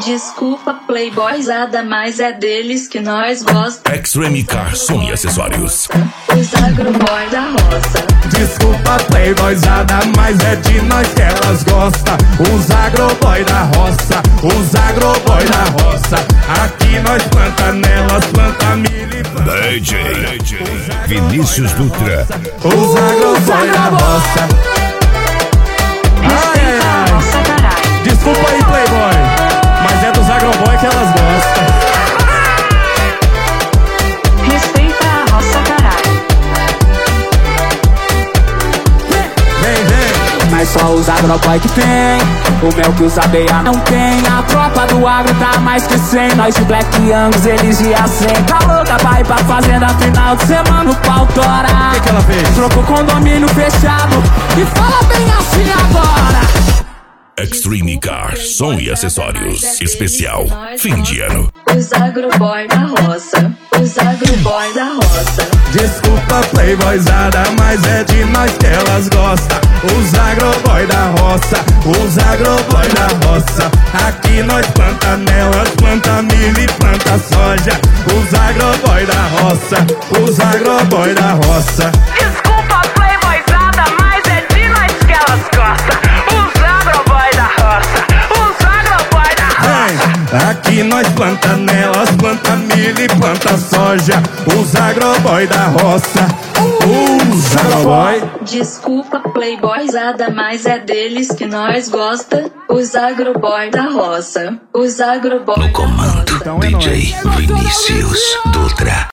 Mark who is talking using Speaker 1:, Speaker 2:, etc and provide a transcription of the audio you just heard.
Speaker 1: Desculpa, playboyzada, mas é deles que nós gosta.
Speaker 2: Extreme Car Som e Acessórios.
Speaker 1: Os agroboy da roça.
Speaker 3: Desculpa, playboyzada, mas é de nós que elas gostam. Os agroboy da roça, os agroboy da roça. Aqui nós planta nelas, planta milho e planta
Speaker 2: DJ Vinícius Dutra.
Speaker 3: Os agroboy da roça.
Speaker 1: Respeita a roça, caralho.
Speaker 3: Desculpa aí, playboy, mas é dos agroboy que elas gostam.
Speaker 1: Respeita a roça, caralho.
Speaker 3: Vem.
Speaker 4: Mas só os agroboy que tem o mel que os abelha não tem. A tropa do agro tá mais que 100. Nós de Black Angus, eles de A100. Tá louca, vai pra fazenda final de semana, o pau tora.
Speaker 3: O que ela fez?
Speaker 4: Trocou condomínio fechado e fala bem assim agora.
Speaker 2: Extreme Car Som e Acessórios. Especial fim de ano.
Speaker 1: Os agroboy da roça. Os agroboy da roça.
Speaker 3: Desculpa, playboyzada, mas é de nós que elas gostam. Os agroboy da roça, os agroboy da roça. Aqui nós planta nelas, planta milho e planta soja. Os agroboy da roça, os agroboy da roça.
Speaker 5: Desculpa, playboyzada, mas é de nós que elas gostam. Os agroboy da roça, os agroboy da roça.
Speaker 3: Aqui nós planta nelas, planta milho e planta soja. Os agroboy da roça, os agroboy.
Speaker 1: Desculpa, playboyzada, mas é deles que nós gosta. Os agroboy da roça. Os agroboy
Speaker 2: No comando,
Speaker 1: da roça.
Speaker 3: Então é
Speaker 2: DJ Vinícius Dutra.